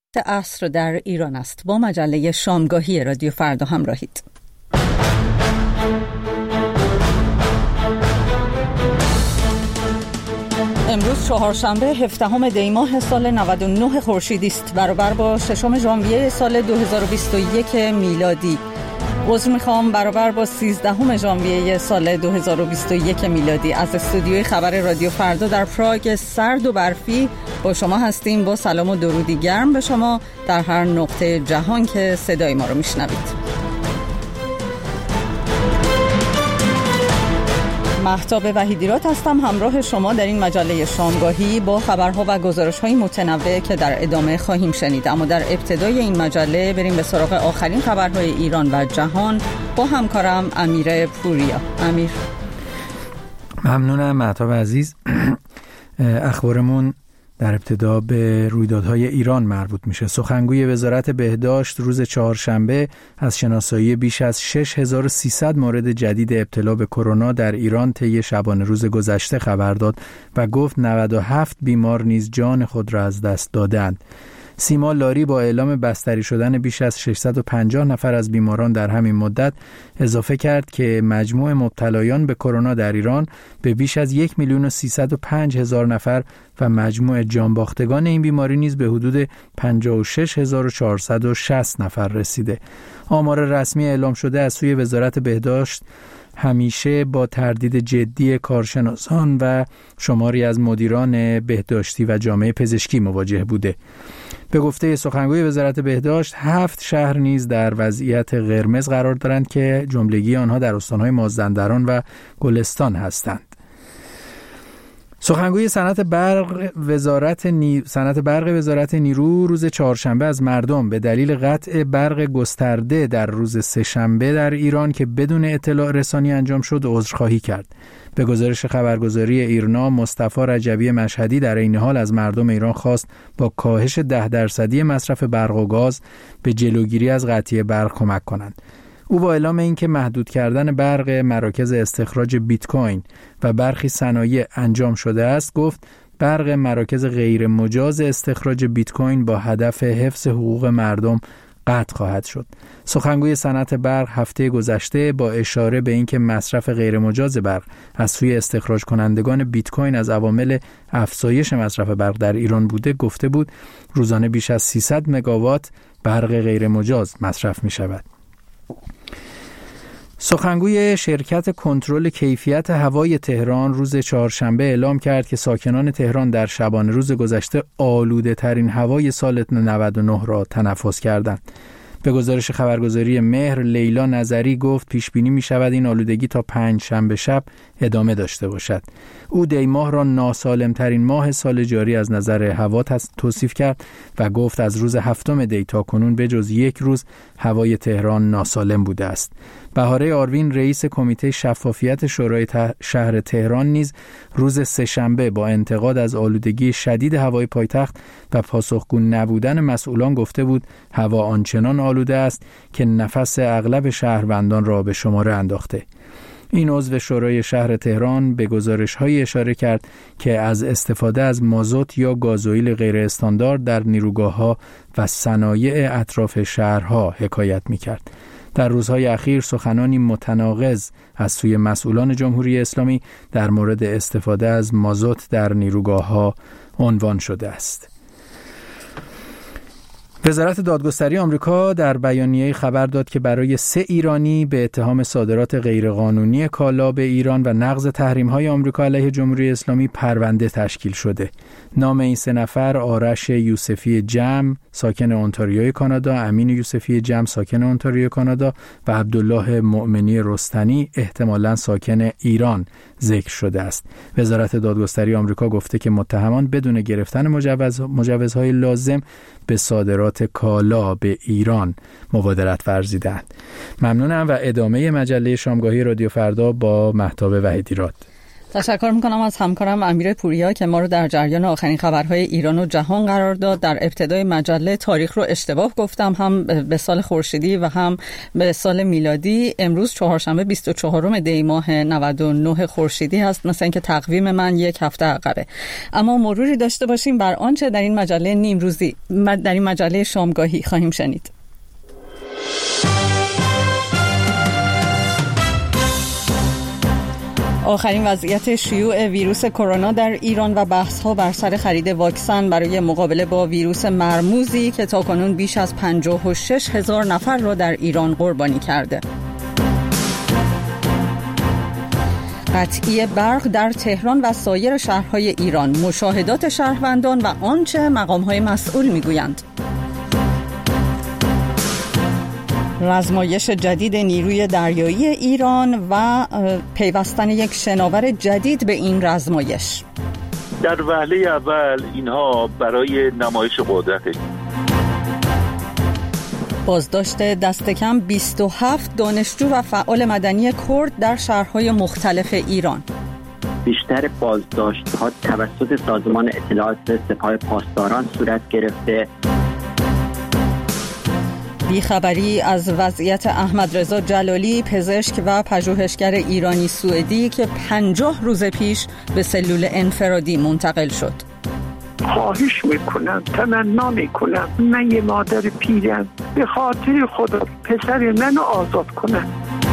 عصر در ایران است. با مجله شامگاهی رادیو فردا همراهید. امروز چهارشنبه 17 دی ماه سال 99 خورشیدی است، برابر با 6 ژانویه سال 2021 میلادی. عذر میخوام، برابر با 13 ژانویه سال 2021 میلادی. از استودیوی خبر رادیو فردا در پراگ سرد و برفی با شما هستیم، با سلام و درودی گرم به شما در هر نقطه جهان که صدای ما رو میشنوید. مهتاب وحیدیراد هستم، همراه شما در این مجله شامگاهی با خبرها و گزارش‌های متنوع که در ادامه خواهیم شنید. اما در ابتدای این مجله بریم به سراغ آخرین خبرهای ایران و جهان با همکارم امیر پوریا. امیر. ممنونم مهتاب عزیز. اخبارمون در ابتدا به رویدادهای ایران مربوط میشه. سخنگوی وزارت بهداشت روز چهارشنبه از شناسایی بیش از 6300 مورد جدید ابتلا به کرونا در ایران طی شبانه روز گذشته خبر داد و گفت 97 بیمار نیز جان خود را از دست دادند. سیما لاری با اعلام بستری شدن بیش از 650 نفر از بیماران در همین مدت اضافه کرد که مجموع مبتلایان به کرونا در ایران به بیش از 1,305,000 نفر و مجموع جانباختگان این بیماری نیز به حدود 56,460 نفر رسیده. آمار رسمی اعلام شده از سوی وزارت بهداشت همیشه با تردید جدی کارشناسان و شماری از مدیران بهداشتی و جامعه پزشکی مواجه بوده. به گفته سخنگوی وزارت بهداشت 7 شهر نیز در وضعیت قرمز قرار دارند که جملگی آنها در استان‌های مازندران و گلستان هستند. سخنگوی صنعت برق وزارت نیرو روز چهارشنبه از مردم به دلیل قطع برق گسترده در روز سه‌شنبه در ایران که بدون اطلاع رسانی انجام شد عذرخواهی کرد. به گزارش خبرگزاری ایرنا، مصطفی رجبی مشهدی در این حال از مردم ایران خواست با کاهش 10% مصرف برق و گاز به جلوگیری از قطعی برق کمک کنند. او با اعلام اینکه محدود کردن برق مراکز استخراج بیت کوین و برخی صنایع انجام شده است، گفت برق مراکز غیر مجاز استخراج بیت کوین با هدف حفظ حقوق مردم قطع خواهد شد. سخنگوی صنعت برق هفته گذشته با اشاره به اینکه مصرف غیر مجاز برق از سوی استخراج کنندگان بیت کوین از عوامل افزایش مصرف برق در ایران بوده، گفته بود روزانه بیش از 300 مگاوات برق غیر مجاز مصرف می شود. سخنگوی شرکت کنترل کیفیت هوای تهران روز چهارشنبه اعلام کرد که ساکنان تهران در شبانه روز گذشته آلوده ترین هوای سال 99 را تنفس کردند. به گزارش خبرگزاری مهر، لیلا نظری گفت پیش بینی می شود این آلودگی تا 5 شنبه شب ادامه داشته باشد. او دی ماه را ناسالم ترین ماه سال جاری از نظر هوا توصیف کرد و گفت از روز 7 دی تا کنون به جز یک روز هوای تهران ناسالم بوده است. بهاره آروین رئیس کمیته شفافیت شورای شهر تهران نیز روز سه‌شنبه با انتقاد از آلودگی شدید هوای پایتخت و پاسخگو نبودن مسئولان گفته بود هوا آنچنان آلوده است که نفس اغلب شهروندان را به شماره انداخته. این عضو شورای شهر تهران به گزارش‌های اشاره کرد که از استفاده از مازوت یا گازوئیل غیر استاندارد در نیروگاه‌ها و صنایع اطراف شهرها حکایت می‌کرد. در روزهای اخیر سخنانی متناقض از سوی مسئولان جمهوری اسلامی در مورد استفاده از مازوت در نیروگاه‌ها عنوان شده است. وزارت دادگستری آمریکا در بیانیه خبر داد که برای 3 ایرانی به اتهام صادرات غیرقانونی کالا به ایران و نقض تحریم‌های آمریکا علیه جمهوری اسلامی پرونده تشکیل شده. نام این 3 نفر آرش یوسفی جم ساکن اونتاریوی کانادا، امین یوسفی جم ساکن اونتاریوی کانادا و عبدالله مؤمنی رستنی احتمالاً ساکن ایران ذکر شده است. وزارت دادگستری آمریکا گفته که متهمان بدون گرفتن مجوزهای لازم به صادرات کالا به ایران مبادرت ورزیدند. ممنونم و ادامه مجله شامگاهی رادیو فردا با مهتاب وحیدیراد. تشکر میکنم از همکارم امیر پوریا که ما رو در جریان آخرین خبرهای ایران و جهان قرار داد. در ابتدای مجله تاریخ رو اشتباه گفتم، هم به سال خورشیدی و هم به سال میلادی. امروز چهارشنبه 24 دی ماه 99 خورشیدی هست، مثلا اینکه تقویم من یک هفته عقبه. اما مروری داشته باشیم بر آنچه در این مجله نیمروزی، در این مجله شامگاهی خواهیم شنید. آخرین وضعیت شیوع ویروس کرونا در ایران و بحث‌ها بر سر خرید واکسن برای مقابله با ویروس مرموزی که تاکنون بیش از 56,000 نفر را در ایران قربانی کرده. قطعی برق در تهران و سایر شهرهای ایران، مشاهدات شهروندان و آنچه مقام‌های مسئول می‌گویند. رزمایش جدید نیروی دریایی ایران و پیوستن یک شناور جدید به این رزمایش. در وهله اول اینها برای نمایش قدرته. بازداشت دست کم 27 دانشجو و فعال مدنی کرد در شهرهای مختلف ایران. بیشتر بازداشت‌ها توسط سازمان اطلاعات سپاه پاسداران صورت گرفته. بیخبری از وضعیت احمدرضا جلالی، پزشک و پژوهشگر ایرانی سوئدی که 50 روز پیش به سلول انفرادی منتقل شد. خواهش میکنم، تمنا میکنم، من یه مادر پیرم، به خاطر خدا پسر منو آزاد کنم.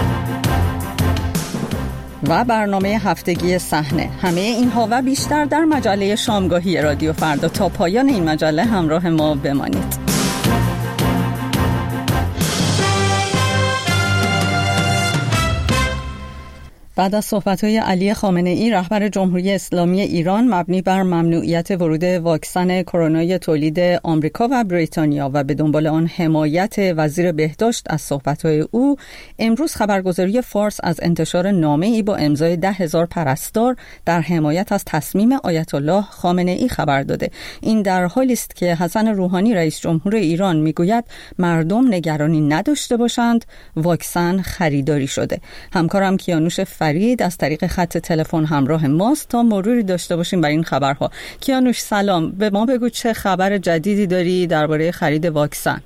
و برنامه هفتگی صحنه. همه اینها و بیشتر در مجله شامگاهی رادیو فردا. تا پایان این مجله همراه ما بمانید. بعد از صحبت‌های علی خامنه‌ای رهبر جمهوری اسلامی ایران مبنی بر ممنوعیت ورود واکسن کرونای تولید آمریکا و بریتانیا و به دنبال آن حمایت وزیر بهداشت از صحبت‌های او، امروز خبرگزاری فارس از انتشار نامه‌ای با امضای 10,000 پرستار در حمایت از تصمیم آیت الله خامنه‌ای خبر داده. این در حالی است که حسن روحانی رئیس جمهور ایران میگوید مردم نگرانی نداشته باشند، واکسن خریداری شده. همکارم کیانوش فرید از طریق خط تلفن همراه ماست تا مروری داشته باشیم بر این خبرها. کیانوش سلام، به ما بگو چه خبر جدیدی داری درباره خرید واکسن؟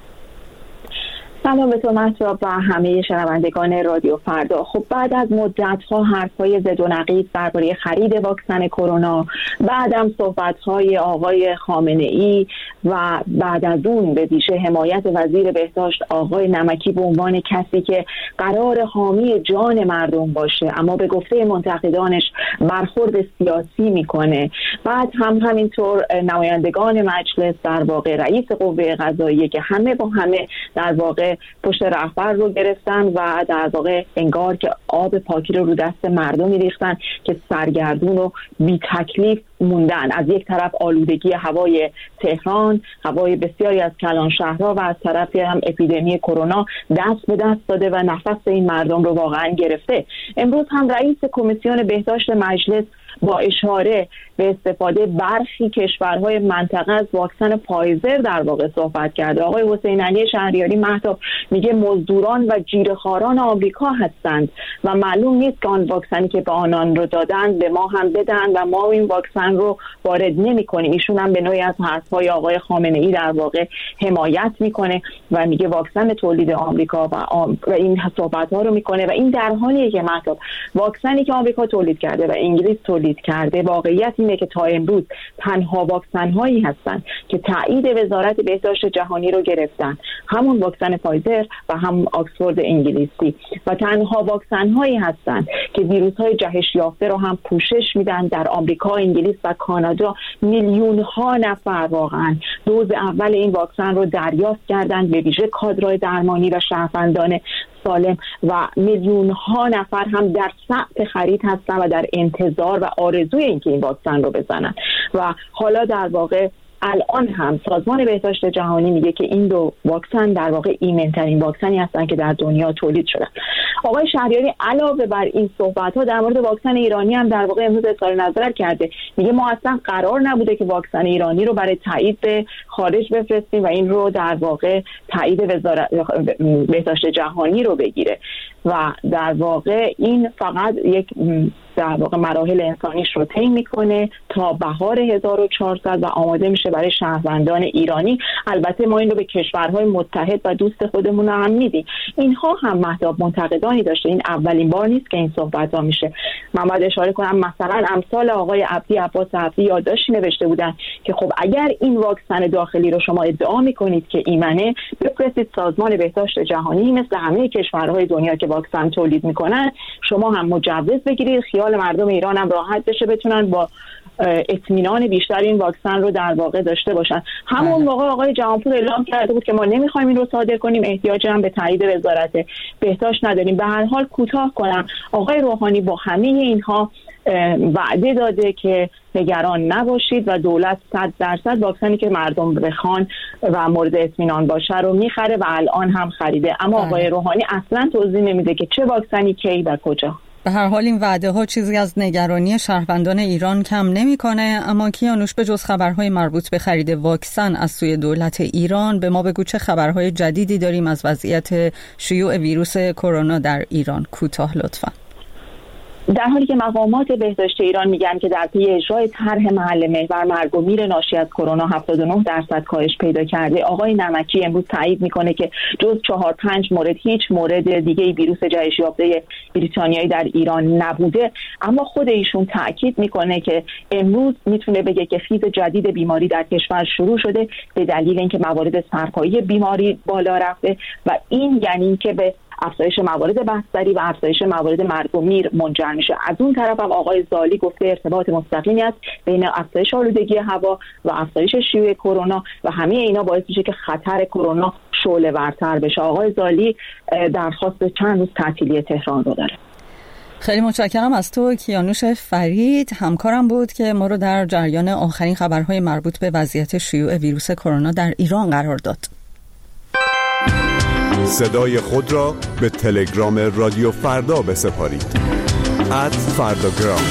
سلام به تو مهتاب و همه شنوندگان رادیو فردا. خب بعد از مدت‌ها حرف‌های زد و نقیض درباره خرید واکسن کرونا، بعدم صحبت‌های آقای خامنه‌ای و بعد از اون به ویژه حمایت وزیر بهداشت آقای نمکی به عنوان کسی که قرار حامی جان مردم باشه اما به گفته منتقدانش برخورد سیاسی میکنه، بعد همینطور نمایندگان مجلس در واقع رئیس قوه قضاییه که همه با همه در واقع پشت رهبر رو گرفتن و در واقع انگار که آب پاکی رو دست مردم می‌ریختن که سرگردون و بی تکلیف موندن. از یک طرف آلودگی هوای تهران، هوای بسیاری از کلان شهرها و از طرفی هم اپیدمی کرونا دست به دست داده و نفس این مردم رو واقعا گرفته. امروز هم رئیس کمیسیون بهداشت مجلس با اشاره به استفاده برخی کشورهای منطقه از واکسن فایزر در واقع صحبت کرده. آقای حسین علی شهریاری مهتاب میگه مزدوران و جیره‌خواران آمریکا هستند و معلوم نیست که آن واکسنی که به آنان رو دادن به ما هم بدن و ما این واکسن رو وارد نمی‌کنیم. ایشون هم به نوعی از حرف‌های آقای خامنه‌ای در واقع حمایت میکنه و میگه واکسن تولید آمریکا و این صحبت‌ها رو میکنه و این در حالیه که مهتاب واکسنی که آمریکا تولید کرده و انگلیس تولید کرده، واقعیت اینه که تا امروز تنها واکسن هایی هستن که تایید وزارت بهداشت جهانی رو گرفتن، همون واکسن فایزر و هم آکسفورد انگلیسی، و تنها واکسن هایی هستن که ویروس های جهش یافته رو هم پوشش میدن. در آمریکا، انگلیس و کانادا میلیون ها نفر واقعا دوز اول این واکسن رو دریافت کردن، به ویژه کادرهای درمانی و شهروندان سالم، و میلیون ها نفر هم در سعی خرید هستن و در انتظار و آرزوی اینکه این واکسن رو بزنن. و حالا در واقع الان هم سازمان بهداشت جهانی میگه که این دو واکسن در واقع ایمن‌ترین واکسنی هستن که در دنیا تولید شدن. آقای شهریاری علاوه بر این صحبت‌ها در مورد واکسن ایرانی هم در واقع امروز اظهار نظر کرده. میگه ما اصلا قرار نبوده که واکسن ایرانی رو برای تایید به خارج بفرستیم و این رو در واقع تایید وزارت بهداشت جهانی رو بگیره. و در واقع این فقط یک در واقع مراحل انسانیش رو طی میکنه تا بهار 1400 و آماده میشه برای شهروندان ایرانی. البته ما این رو به کشورهای متحد و دوست خودمون هم میدیم. اینها هم مهتاب منتقدانی داشته. این اولین بار نیست که این صحبت ها میشه. من باید اشاره کنم مثلا امثال آقای عباس عبدی یادداشتی نوشته بودن که خب اگر این واکسن داخلی رو شما ادعا میکنید که ایمنه، بفرستید سازمان بهداشت جهانی مثل همه کشورهای دنیا که واکسن تولید میکنن شما هم مجوز بگیرید، خیال مردم ایران هم راحت بشه، بتونن با اطمینان بیشتر این واکسن رو در واقع داشته باشن. همون موقع آقای جهانپور اعلام کرده بود که ما نمیخوایم این رو صادر کنیم، احتیاج هم به تایید وزارت بهداشت نداریم. به هر حال کوتاه کنم، آقای روحانی با همه اینها وعده داده که نگران نباشید و دولت 100% واکسنی که مردم بخوان و مورد اطمینان باشه رو میخره و الان هم خریده. اما آقای روحانی اصلا توضیح نمیده که چه واکسنی کی و کجا. به هر حال این وعده ها چیزی از نگرانی شهروندان ایران کم نمیکنه. اما کیانوش، به جز خبرهای مربوط به خرید واکسن از سوی دولت ایران، به ما بگو چه خبرهای جدیدی داریم از وضعیت شیوع ویروس کرونا در ایران؟ کوتاه لطفاً. در حالی که مقامات بهداشت ایران میگن که در پی اجرای طرح محل محور مرگ و میر ناشی از کرونا 79% کاهش پیدا کرده، آقای نمکی امروز تایید میکنه که جز 4-5 مورد هیچ مورد دیگه ویروس جهش یافته بریتانیایی در ایران نبوده. اما خود ایشون تاکید میکنه که امروز میتونه بگه که خیز جدید بیماری در کشور شروع شده به دلیل اینکه موارد سرپایی بیماری بالا رفته و این یعنی که به افزایش موارد بستری و افزایش موارد مرگ و میر منجر میشه. از اون طرف هم آقای زالی گفته ارتباط مستقیمی است بین افزایش آلودگی هوا و افزایش شیوع کرونا و همه اینا باعث میشه که خطر کرونا شعله‌ورتر بشه. آقای زالی درخواست چند روز تعطیلی تهران رو داره. خیلی متشکرم از تو کیانوش فرید، همکارم بود که ما رو در جریان آخرین خبرهای مربوط به وضعیت شیوع ویروس کرونا در ایران قرار داد. صدای خود را به تلگرام رادیو فردا بسپارید. @فرداگرام.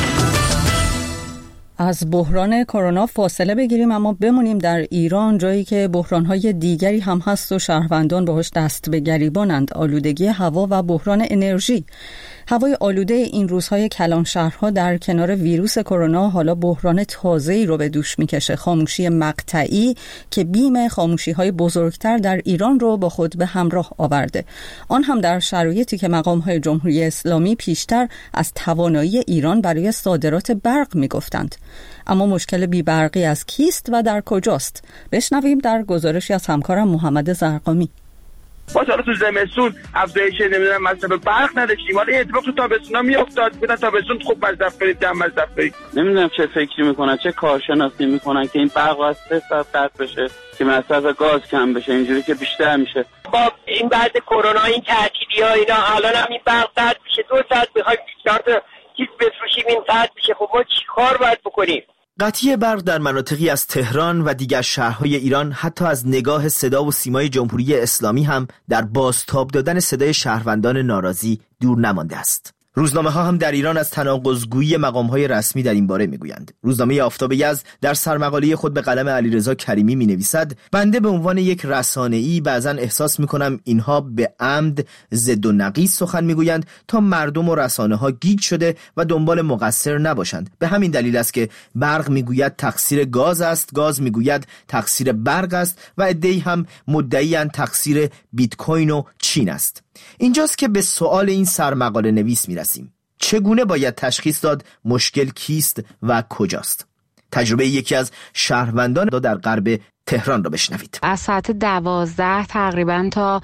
از بحران کرونا فاصله بگیریم اما بمونیم در ایران، جایی که بحران‌های دیگری هم هست و شهروندان باهاش دست به گریبانند: آلودگی هوا و بحران انرژی. هوای آلوده این روزهای کلان شهرها در کنار ویروس کرونا حالا بحران تازه‌ای رو به دوش میکشه: خاموشی مقطعی که بیم خاموشی‌های بزرگتر در ایران رو با خود به همراه آورده. آن هم در شرایطی که مقام‌های جمهوری اسلامی پیشتر از توانایی ایران برای صادرات برق میگفتند. اما مشکل بی‌برقی از کیست و در کجاست؟ بشنویم در گزارشی از همکارم محمد زرقامی. ما حالا تو زمستون افزایش نمیدونم مصرف برق نداشتیم، حالا این اتفاق تو تابستونا میافتاد. بودن تابستون خوب مصرف کنید، کم مصرف کنید. نمیدونم چه فکری میکنن، چه کارشناسی میکنن که این برق از 3 ساعت قطع بشه که مصرف گاز کم بشه، اینجوری که بیشتر میشه. با این بعد کرونا این تعطیلی‌ها اینا الان هم این برق قطع میشه، 2 ساعت میخوایم 4 تا چیز بفروشیم این قطع میشه. خب ما چیکار باید بکنیم؟ قطعی برق در مناطقی از تهران و دیگر شهرهای ایران حتی از نگاه صدا و سیمای جمهوری اسلامی هم در بازتاب دادن صدای شهروندان ناراضی دور نمانده است. روزنامه ها هم در ایران از تناقض‌گویی مقام‌های رسمی در این باره میگویند. روزنامه آفتاب یزد در سرمقاله خود به قلم علیرضا کریمی مینویسد: بنده به عنوان یک رسانه‌ای بعضن احساس میکنم اینها به عمد ضد و نقیض سخن میگویند تا مردم و رسانه‌ها گیج شده و دنبال مقصر نباشند. به همین دلیل است که برق میگوید تقصیر گاز است، گاز میگوید تقصیر برق است و عده‌ای هم مدعی‌اند تقصیر بیت کوین و چین است. اینجاست که به سوال این سرمقاله نویس میرسیم: چگونه باید تشخیص داد مشکل کیست و کجاست؟ تجربه یکی از شهروندان در غرب تهران رو بشنوید. از ساعت 12 تقریبا تا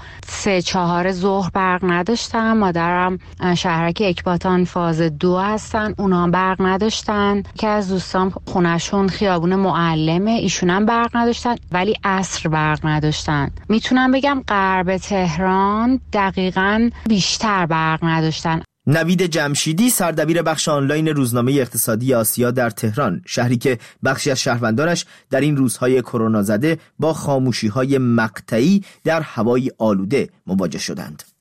3-4 ظهر برق نداشتم. مادرم شهرک اکباتان فاز 2 هستن، اونا برق نداشتن. که از دوستان خونشون خیابون معلمه، ایشون هم برق نداشتن ولی عصر برق نداشتن. میتونم بگم غرب تهران دقیقاً بیشتر برق نداشتن. نوید جمشیدی، سردبیر بخش آنلاین روزنامه اقتصادی آسیا در تهران، شهری که بخشی از شهروندانش در این روزهای کرونا زده با خاموشی‌های مقطعی در هوای آلوده مواجه شدند.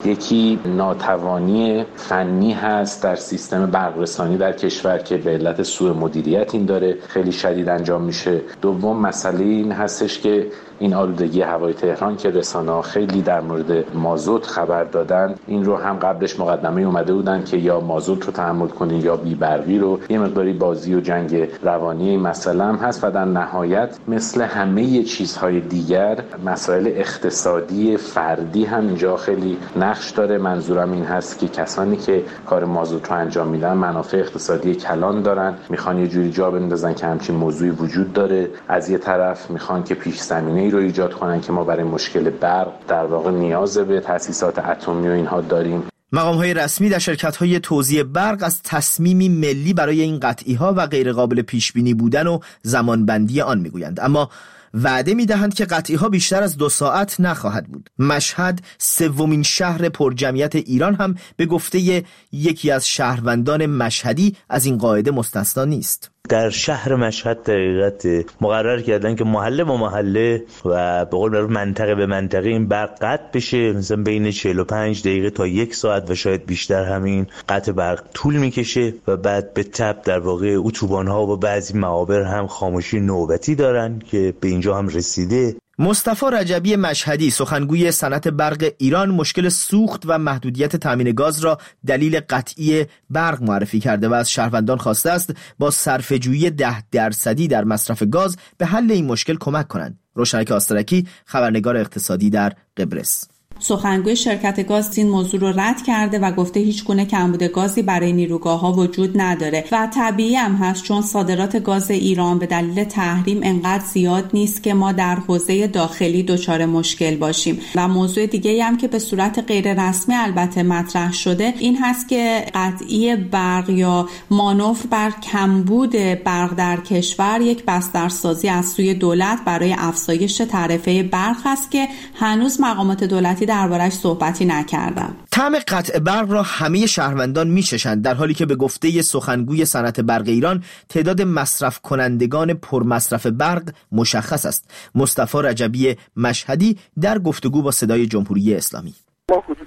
یکی ناتوانی فنی هست در سیستم برقرسانی در کشور که به علت سوء مدیریت این داره خیلی شدید انجام میشه. دوم مسئله این هستش که این آلودگی هوای تهران که رسانه‌ها خیلی در مورد مازوت خبر دادن، این رو هم قبلش مقدمه اومده بودن که یا مازوت رو تحمل کنین یا بی‌برقی رو. یه مقداری بازی و جنگ روانی این مسئله هم هست و در نهایت مثل همه چیزهای دیگر مسائل اقتصادی فردی هم اینجا خیلی نقش داره. منظورم این هست که کسانی که کار مازوت رو انجام میدن منافع اقتصادی کلان دارن، میخوان یه جوری جا بندازن که همچین موضوعی وجود داره. از یه طرف میخوان که پیش زمینه ای رو ایجاد کنن که ما برای مشکل برق در واقع نیاز به تأسیسات اتمی و اینها داریم. مقام‌های رسمی در شرکت‌های توزیع برق از تصمیمی ملی برای این قطعی‌ها و غیرقابل پیش‌بینی بودن و زمانبندی آن می‌گویند، اما وعده می‌دهند که قطعی‌ها بیشتر از 2 ساعت نخواهد بود. مشهد سومین شهر پرجمعیت ایران هم به گفته یکی از شهروندان مشهدی از این قاعده مستثنا نیست. در شهر مشهد در حقیقت مقرر کردن که محله با محله و به قول معروف منطقه به منطقه این برق قطع بشه، مثلا بین 45 دقیقه تا 1 ساعت و شاید بیشتر همین قطع برق طول میکشه و بعد به تبع در واقع اتوبان‌ها و بعضی معابر هم خاموشی نوبتی دارن که به اینجا هم رسیده. مصطفی رجبی مشهدی سخنگوی صنعت برق ایران مشکل سوخت و محدودیت تامین گاز را دلیل قطعی برق معرفی کرده و از شهروندان خواسته است با صرفه‌جویی 10% در مصرف گاز به حل این مشکل کمک کنند. روشنک آسترکی، خبرنگار اقتصادی در قبرس. سخنگوی شرکت گاز این موضوع رو رد کرده و گفته هیچ گونه کمبود گازی برای نیروگاه‌ها وجود نداره و طبیعی هم هست چون صادرات گاز ایران به دلیل تحریم انقدر زیاد نیست که ما در حوزه داخلی دچار مشکل باشیم. و موضوع دیگه‌ای هم که به صورت غیر رسمی البته مطرح شده این هست که قطعی برق یا مانور بر کمبود برق در کشور یک بسترسازی از سوی دولت برای افزایش تعرفه برق است که هنوز مقامات دولتی دربارش صحبتی نکردم. طعم قطع برق را همه شهروندان میچشند، در حالی که به گفته سخنگوی صنعت برق ایران تعداد مصرف کنندگان پرمصرف برق مشخص است. مصطفی رجبی مشهدی در گفتگو با صدای جمهوری اسلامی: ما حدود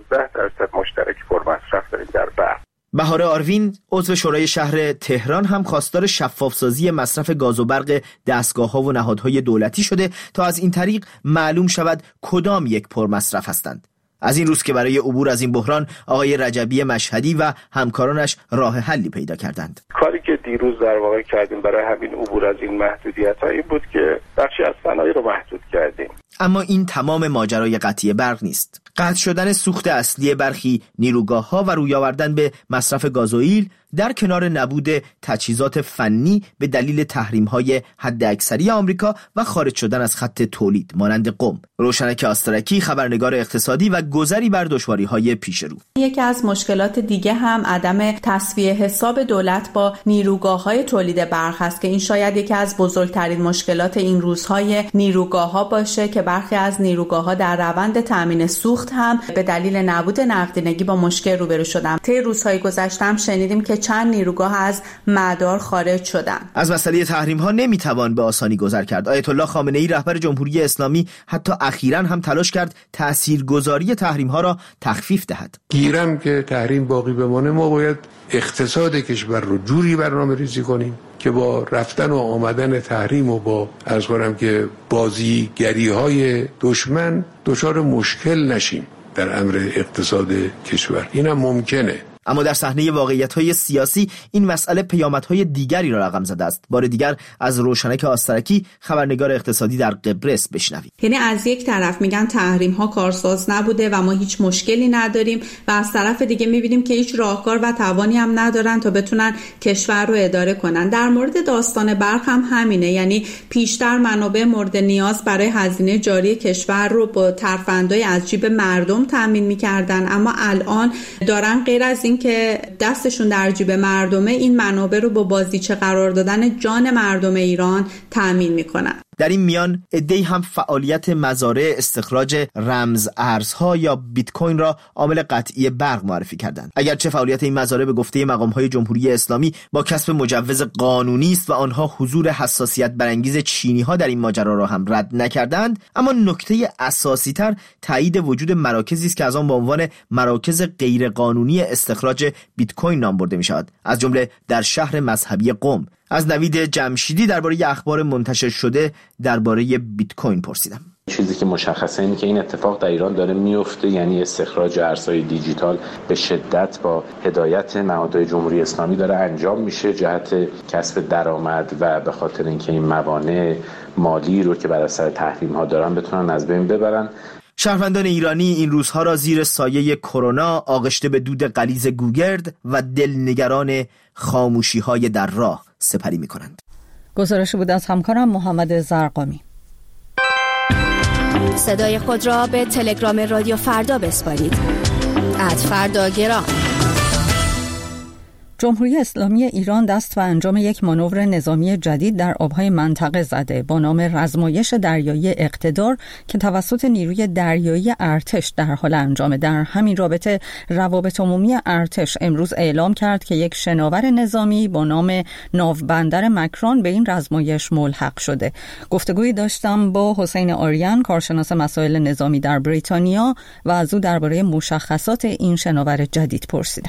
15% مشترک پرمصرف داریم در برق. بهار آروین عضو شورای شهر تهران هم خواستار شفافسازی مصرف گاز و برق دستگاه‌ها و نهادهای دولتی شده تا از این طریق معلوم شود کدام یک پرمصرف هستند. از این روز که برای عبور از این بحران آقای رجبی مشهدی و همکارانش راه حلی پیدا کردند. کاری که دیروز در واقع کردیم برای همین عبور از این محدودیت‌ها این بود که بخشی از صنایع رو محدود کردیم. اما این تمام ماجرای قطعی برق نیست. قطع شدن سوخت اصلی برخی نیروگاه‌ها و روی آوردن به مصرف گازوئیل در کنار نبود تجهیزات فنی به دلیل تحریم‌های حداکثری آمریکا و خارج شدن از خط تولید مانند قم. روشنک آسترکی، خبرنگار اقتصادی و گذری بر دشواری‌های پیش رو. یکی از مشکلات دیگه هم عدم تسویه حساب دولت با نیروگاه‌های تولید برق است که این شاید یکی از بزرگترین مشکلات این روزهای نیروگاه‌ها باشه که برخی از نیروگاه‌ها در روند تامین سوخت هم به دلیل نبود نقدینگی با مشکل روبرو شدن. طی روزهای گذشته هم شنیدیم که چند نیروگاه از مدار خارج شدن. از مسئله تحریم‌ها نمیتوان به آسانی گذر کرد. آیت الله خامنه‌ای رهبر جمهوری اسلامی حتی اخیراً هم تلاش کرد تاثیرگذاری تحریم‌ها را تخفیف دهد. گیرم که تحریم باقی بمانه ما باید اقتصاد کشور رو جوری برنامه‌ریزی کنیم که با رفتن و آمدن تحریم و با عرض کنم که بازیگری‌های دشمن دچار مشکل نشیم در امر اقتصاد کشور. اینم ممکنه. اما در صحنه واقعیت‌های سیاسی این مسئله پیامدهای دیگری را رقم زده است. بار دیگر از روشنک آسترکی، خبرنگار اقتصادی در قبرس، بشنوید. یعنی از یک طرف میگن تحریم‌ها کارساز نبوده و ما هیچ مشکلی نداریم و از طرف دیگه میبینیم که هیچ راهکار و توانی هم ندارن تا بتونن کشور رو اداره کنن. در مورد داستان برق هم همینه، یعنی پیشتر منابع مورد نیاز برای هزینه جاری کشور رو با ترفندهای از جیب مردم تامین میکردن، اما الان دارن غیر از این که دستشون در جیب مردمه این منابع رو با بازیچه قرار دادن جان مردم ایران تامین میکنن. در این میان عده‌ای هم فعالیت مزارع استخراج رمز ارزها یا بیت کوین را عامل قطعی برق معرفی کردند. اگرچه فعالیت این مزارع به گفته مقام‌های جمهوری اسلامی با کسب مجوز قانونی است و آنها حضور حساسیت برانگیز چینی‌ها در این ماجرا را هم رد نکردند، اما نکته اساسی‌تر تایید وجود مراکزی است که از آن به عنوان مراکز غیرقانونی استخراج بیت کوین نام برده می‌شود، از جمله در شهر مذهبی قم. از نوید جمشیدی درباره اخبار منتشر شده درباره بیت کوین پرسیدم. چیزی که مشخصه اینه که این اتفاق در ایران داره میفته، یعنی استخراج ارزهای دیجیتال به شدت با هدایت نهادهای جمهوری اسلامی داره انجام میشه جهت کسب درآمد و به خاطر اینکه این موانع مالی رو که بر اثر تحریم ها دارن بتونن از بین ببرن. شهروندان ایرانی این روزها را زیر سایه کرونا آغشته به دود غلیظ گوگرد و دلنگران خاموشی‌های در راه سپری می‌کنند. گزارش بود از همکارم محمد زرقامی. صدای خود را به تلگرام رادیو فردا بسپارید. @فرداگرام. جمهوری اسلامی ایران دست و انجام یک مانور نظامی جدید در آبهای منطقه زده با نام رزمایش دریایی اقتدار که توسط نیروی دریایی ارتش در حال انجامه. در همین رابطه روابط عمومی ارتش امروز اعلام کرد که یک شناور نظامی با نام ناوبندر مکران به این رزمایش ملحق شده. گفتگویی داشتم با حسین آریان، کارشناس مسائل نظامی در بریتانیا، و از او درباره مشخصات این شناور جدید پرسیدم.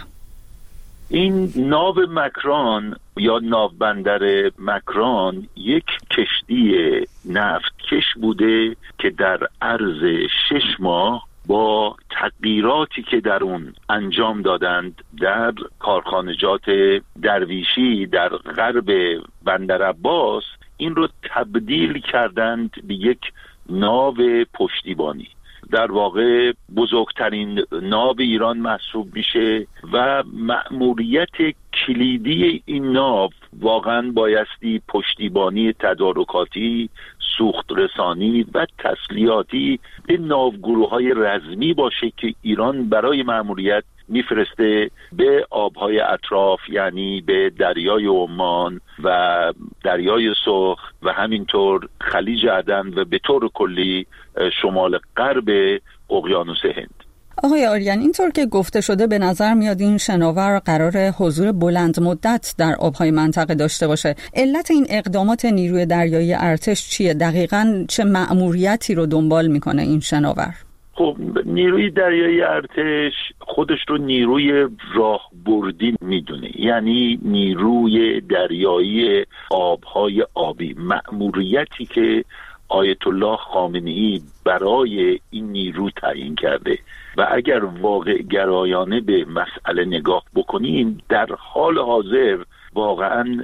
این ناو مکران یا ناوبندر مکران یک کشتی نفتکش بوده که در عرض 6 ماه با تغییراتی که در اون انجام دادند در کارخانجات درویشی در غرب بندر عباس این رو تبدیل کردند به یک ناو پشتیبانی. در واقع بزرگترین ناو ایران محسوب میشه و مأموریت کلیدی این ناو واقعا بایستی پشتیبانی تدارکاتی، سوخت رسانی و تسلیحاتی به ناوگروه‌های رزمی باشه که ایران برای مأموریت میفرسته به آبهای اطراف، یعنی به دریای عمان و دریای سرخ و همینطور خلیج عدن و به طور کلی شمال غرب اقیانوس هند. آقای آریان، اینطور که گفته شده به نظر میاد این شناور قرار حضور بلند مدت در آبهای منطقه داشته باشه. علت این اقدامات نیروی دریایی ارتش چیه؟ دقیقاً چه مأموریتی رو دنبال میکنه این شناور؟ خب نیروی دریایی ارتش خودش رو نیروی راهبردی میدونه، یعنی نیروی دریایی آبهای آبی. مأموریتی که آیت الله خامنه‌ای برای این نیرو تعیین کرده و اگر واقع گرایانه به مسئله نگاه بکنیم در حال حاضر واقعا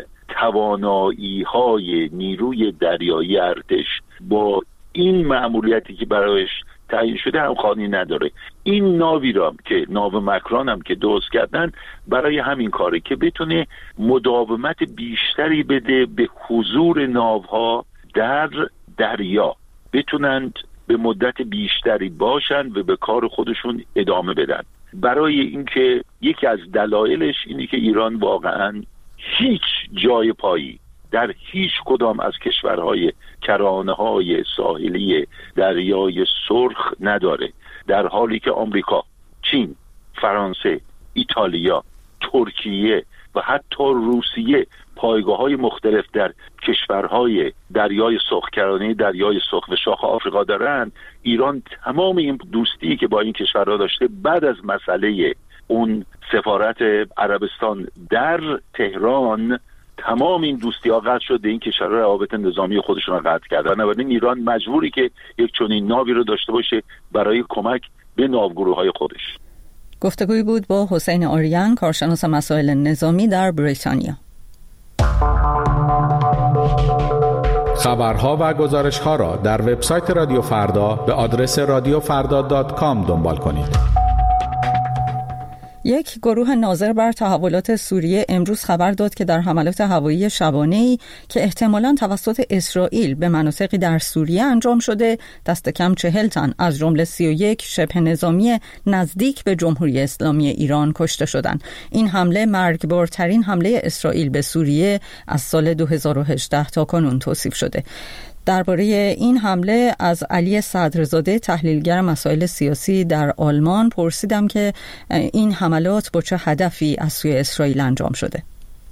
توانایی‌های نیروی دریایی ارتش با این مأموریتی که برایش تعیین شده همخوانی نداره. این ناوی را که ناو مکران هم که درست کردن برای همین کاره که بتونه مداومت بیشتری بده به حضور ناوها در دریا، بتونند به مدت بیشتری باشند و به کار خودشون ادامه بدن. برای اینکه یکی از دلایلش اینه که ایران واقعا هیچ جای پایی در هیچ کدام از کشورهای کرانه‌های ساحلی دریای سرخ نداره، در حالی که آمریکا، چین، فرانسه، ایتالیا، ترکیه و حتی روسیه پایگاه‌های مختلف در کشورهای دریای سرخ، کرانه دریای سرخ و شاخ آفریقا دارن. ایران تمام این دوستی که با این کشورها داشته بعد از مسئله اون سفارت عربستان در تهران تمام این دوستی ها قطع شده، این کشورها روابط نظامی خودشون رو قطع کردن. بنابراین ایران مجبوری که یک چنین ناوی رو داشته باشه برای کمک به ناوگروه‌های خودش. گفتگویی بود با حسین آریان، کارشناس مسائل نظامی در بریتانیا. خبرها و گزارش‌ها را در وبسایت رادیو فردا به آدرس radiofarda.com دنبال کنید. یک گروه ناظر بر تحولات سوریه امروز خبر داد که در حملات هوایی شبانه‌ای که احتمالاً توسط اسرائیل به مناطقی در سوریه انجام شده، دست کم 40 تن از جمله 31 شبه نظامی نزدیک به جمهوری اسلامی ایران کشته شدند. این حمله مرگبارترین حمله اسرائیل به سوریه از سال 2018 تا کنون توصیف شده. درباره این حمله از علی صدرزاده تحلیلگر مسائل سیاسی در آلمان پرسیدم که این حملات با چه هدفی از سوی اسرائیل انجام شده.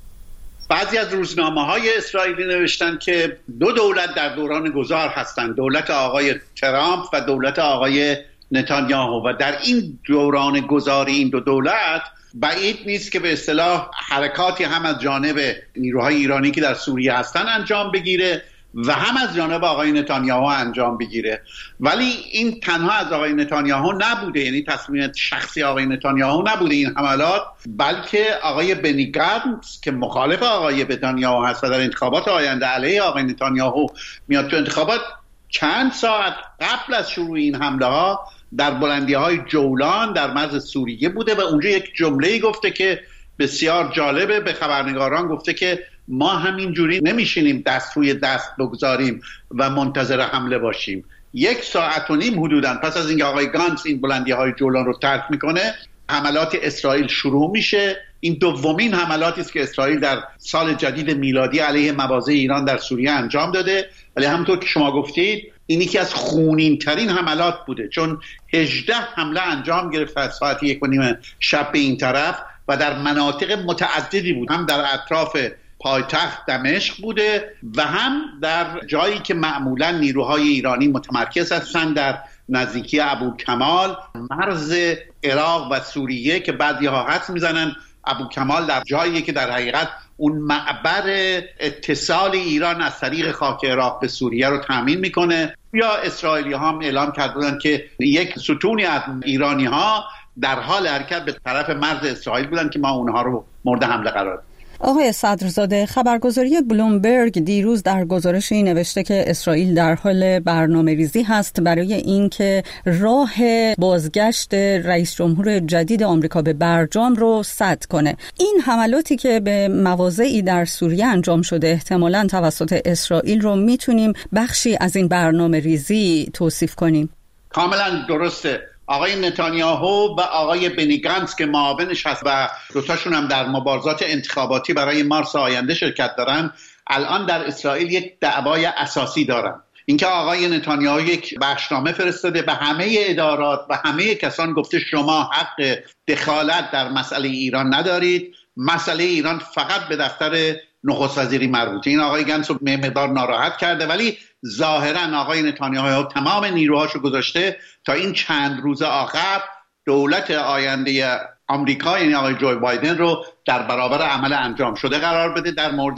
بعضی از روزنامه‌های اسرائیلی نوشتن که دو دولت در دوران گذار هستند، دولت آقای ترامپ و دولت آقای نتانیاهو، و در این دوران گذاری این دو دولت بعید نیست که به اصطلاح حرکاتی هم از جانب نیروهای ایرانی که در سوریه هستن انجام بگیره و هم از جانب آقای نتانیاهو انجام بگیره. ولی این تنها از آقای نتانیاهو نبوده، یعنی تصمیم شخصی آقای نتانیاهو نبوده این حملات، بلکه آقای بنی گانتز که مخالف آقای نتانیاهو هست و در انتخابات آینده علیه آقای نتانیاهو میاد تو انتخابات، چند ساعت قبل از شروع این حمله ها در بلندی‌های جولان در مرز سوریه بوده و اونجا یک جمله‌ای گفته که بسیار جالبه. به خبرنگاران گفته که ما همینجوری نمیشینیم دست روی دست بگذاریم و منتظر حمله باشیم. 1 ساعت و نیم حدوداً پس از اینکه آقای گانتز این بلندی‌های جولان رو ترک میکنه، حملات اسرائیل شروع میشه. این دومین حملاتی است که اسرائیل در سال جدید میلادی علیه مواضع ایران در سوریه انجام داده، ولی همونطور که شما گفتید این یکی از خونین ترین حملات بوده، چون 18 حمله انجام گرفت از ساعت 1:30 شب به این طرف و در مناطق متعددی بود، هم در اطراف پایتخت دمشق بوده و هم در جایی که معمولا نیروهای ایرانی متمرکز هستند، در نزدیکی ابوکمال، مرز عراق و سوریه، که بعضی‌ها حدس میزنن ابوکمال در جایی که در حقیقت اون معبر اتصال ایران از طریق خاک عراق به سوریه رو تامین میکنه. یا اسرائیلی ها هم اعلام کردن که یک ستونی از ایرانی ها در حال حرکت به طرف مرز اسرائیل بودن که ما اونها رو مورد حمله قرار دادیم. آقای صدرزاده، خبرگزاری بلومبرگ دیروز در گزارشی نوشته که اسرائیل در حال برنامه‌ریزی هست برای اینکه راه بازگشت رئیس جمهور جدید آمریکا به برجام رو سد کنه. این حملاتی که به مواضعی در سوریه انجام شده احتمالاً توسط اسرائیل رو میتونیم بخشی از این برنامه‌ریزی توصیف کنیم؟ کاملا درسته. آقای نتانیاهو و آقای بنی گانتز که معاونش هست و دوتاشون هم در مبارزات انتخاباتی برای مارس آینده شرکت دارن، الان در اسرائیل یک دعوای اساسی دارن. اینکه آقای نتانیاهو یک بخشنامه فرستاده به همه ادارات و همه کسان، گفته شما حق دخالت در مسئله ایران ندارید، مسئله ایران فقط به دفتر نخست وزیری مربوطه. این آقای گانتز رو مقدار ناراحت کرده، ولی ظاهرا آقای نتانیاهو تمام نیروهاشو گذاشته تا این چند روز عقب دولت آینده آمریکا، یعنی آقای جو بایدن رو در برابر عمل انجام شده قرار بده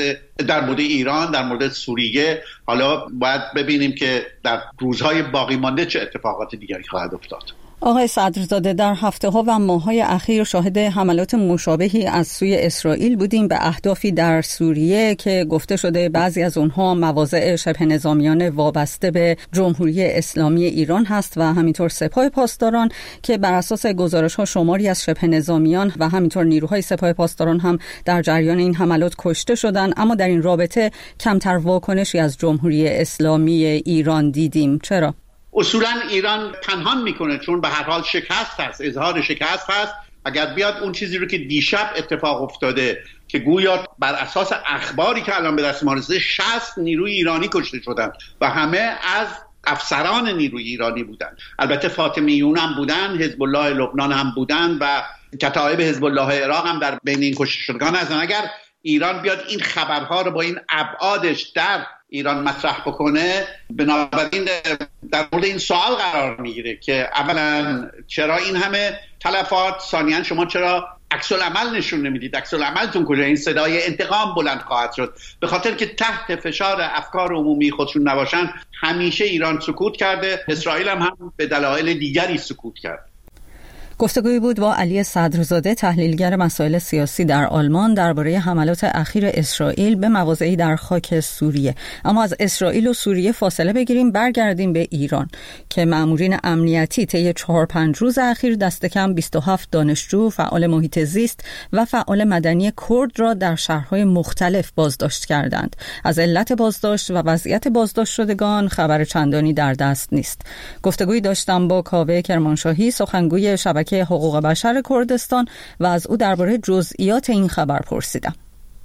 در مورد ایران، در مورد سوریه. حالا باید ببینیم که در روزهای باقی مانده چه اتفاقات دیگری خواهد افتاد. آقای صدرزاده، در هفته‌ها و ماه‌های اخیر شاهد حملات مشابهی از سوی اسرائیل بودیم به اهدافی در سوریه که گفته شده بعضی از اونها مواضع شبه نظامیان وابسته به جمهوری اسلامی ایران هست و همینطور سپاه پاسداران که بر اساس گزارش‌ها شماری از شبه نظامیان و همینطور نیروهای سپاه پاسداران هم در جریان این حملات کشته شدن. اما در این رابطه کمتر واکنشی از جمهوری اسلامی ایران دیدیم. چرا؟ اصولا ایران پنهان میکنه، چون به هر حال شکست هست، اظهار شکست هست. اگر بیاد اون چیزی رو که دیشب اتفاق افتاده که گویا بر اساس اخباری که الان به دست ما رسیده 60 نیروی ایرانی کشته شدن و همه از افسران نیروی ایرانی بودن. البته فاطمیون هم بودن، حزب الله لبنان هم بودن و کتایب حزب الله عراق هم در بین این کشته شدگان هستن. اگر ایران بیاد این خبرها رو با این ابعادش در ایران مطرح بکنه، بنابراین در مورد این سوال قرار میگیره که اولا چرا این همه تلفات، ثانیاً شما چرا عکس العمل نشون نمیدید؟ عکس العملتون کجا؟ این صدای انتقام بلند خواهد شد. به خاطر که تحت فشار افکار عمومی خودشون نباشن، همیشه ایران سکوت کرده، اسرائیل هم به دلایل دیگری سکوت کرد. گفتگویی بود با علی صدرزاده، تحلیلگر مسائل سیاسی در آلمان، درباره حملات اخیر اسرائیل به مواضعی در خاک سوریه. اما از اسرائیل و سوریه فاصله بگیریم، برگردیم به ایران که مامورین امنیتی طی 4-5 روز اخیر دست کم 27 دانشجو، فعال محیط زیست و فعال مدنی کرد را در شهرهای مختلف بازداشت کردند. از علت بازداشت و وضعیت بازداشت شدگان خبر چندانی در دست نیست. گفتگویی داشتم با کاوه کرمانشاهی، سخنگوی شبکه حقوق بشر کردستان، و از او درباره جزئیات این خبر پرسیدم.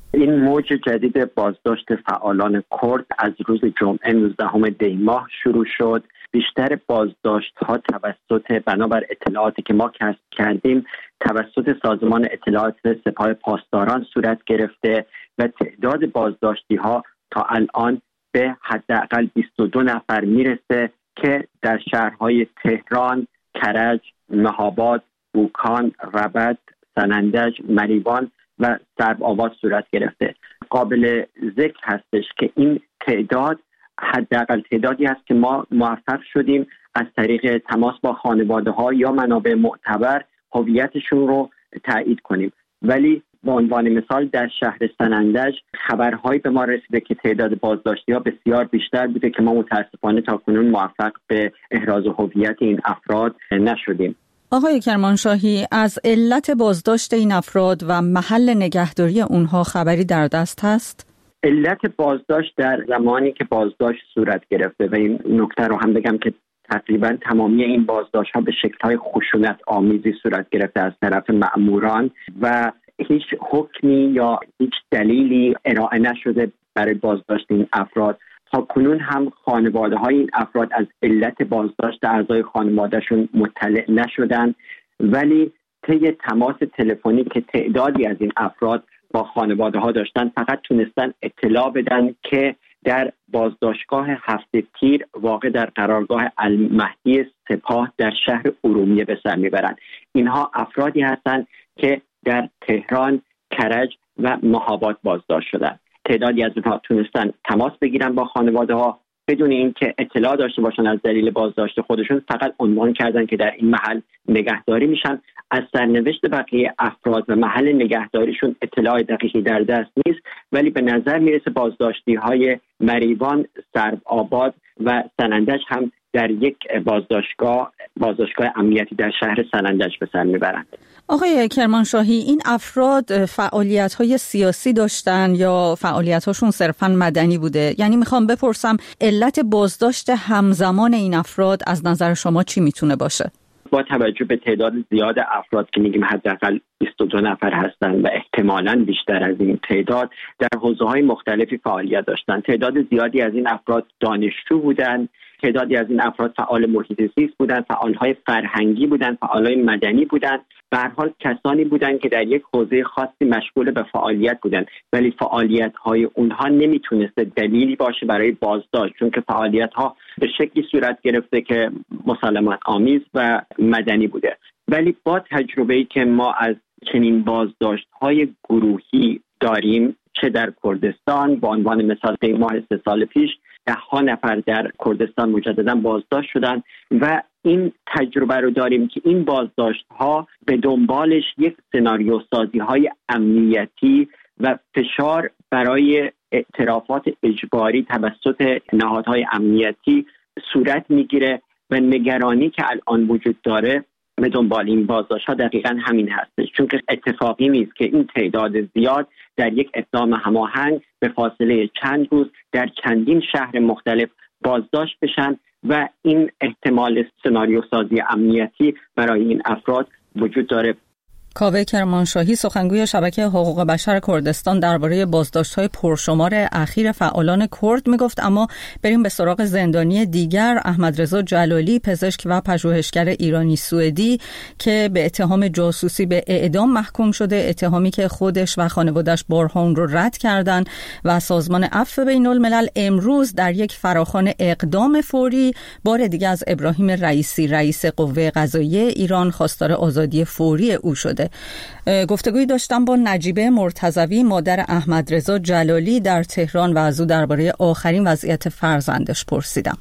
این موج جدید بازداشت فعالان کرد از روز جمعه 19 دی ماه شروع شد. بیشتر بازداشت‌ها توسط بنابر اطلاعاتی که ما کسب کردیم توسط سازمان اطلاعات سپاه پاسداران صورت گرفته و تعداد بازداشتی‌ها تا الان به حداقل 22 نفر میرسه که در شهرهای تهران، کرج، مهاباد، بوکان، ربد، سنندج، مریوان و سرب‌آباد صورت گرفته. قابل ذکر هستش که این تعداد حداقل تعدادی است که ما موفق شدیم از طریق تماس با خانواده‌ها یا منابع معتبر هویتشون رو تایید کنیم. ولی به عنوان مثال در شهر سنندج خبرهایی به ما رسیده که تعداد بازداشتی‌ها بسیار بیشتر بوده که ما متاسفانه تاکنون موفق به احراز هویت این افراد نشدیم. آقای کرمانشاهی، از علت بازداشت این افراد و محل نگهداری اونها خبری در دست هست؟ علت بازداشت در زمانی که بازداشت صورت گرفته و این نکته رو هم بگم که تقریبا تمامی این بازداشت‌ها به شکل‌های خشونت آمیزی صورت گرفته از طرف مأموران و هیچ حکمی یا هیچ دلیلی ارائه نشده برای بازداشت این افراد. تا کنون هم خانواده‌های این افراد از علت بازداشت اعضای خانواده‌شون مطلع نشدن، ولی طی تماس تلفنی که تعدادی از این افراد با خانواده‌ها داشتن فقط تونستن اطلاع بدن که در بازداشتگاه هفت تیر واقع در قرارگاه المهدی سپاه در شهر ارومیه به سر میبرند. اینها افرادی هستند که در تهران، کرج و مهاباد بازداشت شدند. تعدادی از اونها تونستن تماس بگیرن با خانواده‌ها بدون اینکه اطلاع داشته باشن از دلیل بازداشت خودشون، فقط عنوان کردن که در این محل نگهداری میشن. از سرنوشت بقیه افراد و محل نگهداریشون اطلاع دقیقی در دست نیست، ولی به نظر میرسه بازداشتی‌های مریوان، سرب‌آباد و سنندج هم در یک بازداشتگاه امنیتی در شهر سنندج به سر میبرند. آقای کرمانشاهی، این افراد فعالیت‌های سیاسی داشتن یا فعالیت‌هاشون صرفاً مدنی بوده؟ یعنی میخوام بپرسم علت بازداشت همزمان این افراد از نظر شما چی میتونه باشه؟ با توجه به تعداد زیاد افراد که میگیم حداقل 22 نفر هستند و احتمالاً بیشتر از این تعداد در حوزه‌های مختلفی فعالیت داشتن. تعداد زیادی از این افراد دانشجو بودند، تعدادی از این افراد فعال محیط زیست بودند، فعالهای فرهنگی بودند، فعالهای مدنی بودند. به هر حال کسانی بودند که در یک حوزه خاصی مشغول به فعالیت بودند، ولی فعالیت‌های اونها نمیتونسته دلیلی باشه برای بازداشت، چون که فعالیت‌ها به شکلی صورت گرفته که مسالمت آمیز و مدنی بوده. ولی با تجربه‌ای که ما از چنین بازداشت‌های گروهی داریم، چه در کردستان به عنوان مثال طی ماه 3 سال پیش 10 نفر در کردستان مجددا بازداشت شدند و این تجربه رو داریم که این بازداشت‌ها به دنبالش یک سناریو سازی‌های امنیتی و فشار برای اعترافات اجباری توسط نهادهای امنیتی صورت میگیره و نگرانی که الان وجود داره به دنبال این بازداشت‌ها دقیقاً همین هستش، چون که اتفاقی نیست که این تعداد زیاد در یک اقدام هماهنگ به فاصله چند روز در چندین شهر مختلف بازداشت بشن و این احتمال سناریو سازی امنیتی برای این افراد وجود داره. کاوه کرمانشاهی، سخنگوی شبکه حقوق بشر کردستان، درباره بازداشت‌های پرشمار اخیر فعالان کرد میگفت. اما بریم به سراغ زندانی دیگر، احمدرضا جلالی، پزشک و پژوهشگر ایرانی سوئدی که به اتهام جاسوسی به اعدام محکوم شده، اتهامی که خودش و خانواده‌اش بارها اون رو رد کردن و سازمان عفو بین‌الملل امروز در یک فراخوان اقدام فوری بار دیگه از ابراهیم رئیسی، رئیس قوه قضاییه ایران، خواستار آزادی فوری او شده. گفتگویی داشتم با نجیبه مرتضوی، مادر احمدرضا جلالی در تهران و از او درباره آخرین وضعیت فرزندش پرسیدم.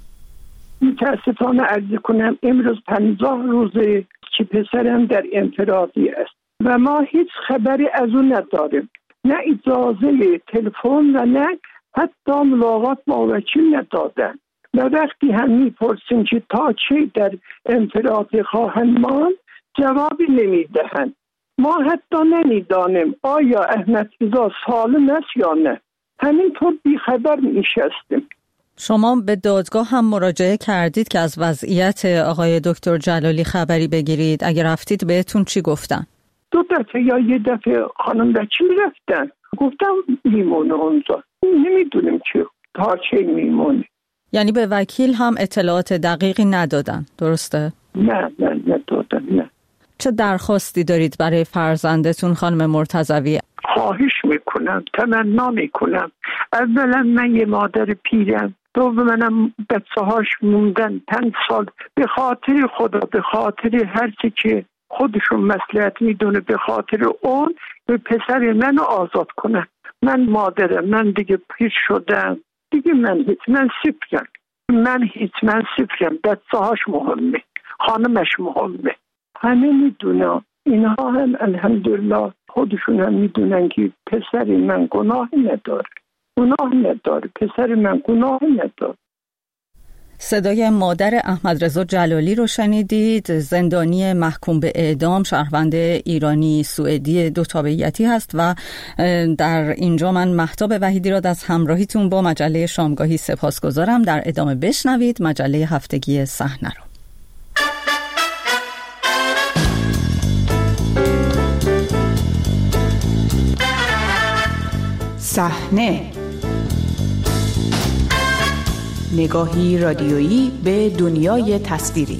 متاسفانه عرض کنم امروز 50 روزه که پسرم در انفرادی است و ما هیچ خبری از اون نداریم، نه اجازه تلفن و نه حتی ملاقات با وکیل ندادن و وقتی هم میپرسیم که تا چه در انفرادی خواهند ماند جوابی نمیدهند. ما حتی نمیدانیم آیا احمدرضا سالم است یا نه، همینطور بیخبر نشستیم. شما به دادگاه هم مراجعه کردید که از وضعیت آقای دکتر جلالی خبری بگیرید؟ اگر رفتید بهتون چی گفتن؟ 2 دفعه یا 1 دفعه خانم وکیل رفتن گفتم میمونه اونجا، نمیدونیم که تا چه میمونه. یعنی به وکیل هم اطلاعات دقیقی ندادن، درسته؟ نه ندادن. نه. چه درخواستی دارید برای فرزندتون خانم مرتضوی؟ خواهش میکنم، تمنا میکنم. اولا من یه مادر پیرم، دومنم بچه‌هاش موندن 5 سال، به خاطر خدا، به خاطر هر چی که خودشون مصلحت میدونه، به خاطر اون به پسر منو آزاد کنن. من مادرم، من دیگه پیر شدم دیگه، من صفرم. بچه‌هاش مهمه، خانمش مهمه. همه میدونم، اینها هم الحمدلله خودشون هم میدونن که پسر من گناه نداره، پسر من گناه نداره. صدای مادر احمد رضا جلالی رو شنیدید. زندانی محکوم به اعدام، شهروند ایرانی سوئدی 2 تابعیتی هست و در اینجا من مهتاب وحیدی را از همراهیتون با مجله شامگاهی سپاسگزارم. در ادامه بشنوید مجله هفتگی صحنه رو. صحنه، نگاهی رادیویی به دنیای تصویری.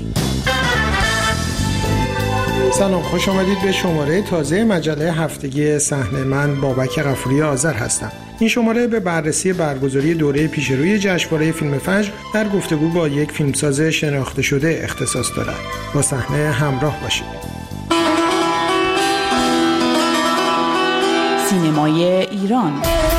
سلام، خوش آمدید به شماره تازه مجله هفتگی صحنه. من بابک غفوری آذر هستم. این شماره به بررسی برگزاری دوره پیشروی جشنواره فیلم فجر در گفتگو با یک فیلمساز شناخته شده اختصاص دارد. با صحنه همراه باشید. سینمای ایران.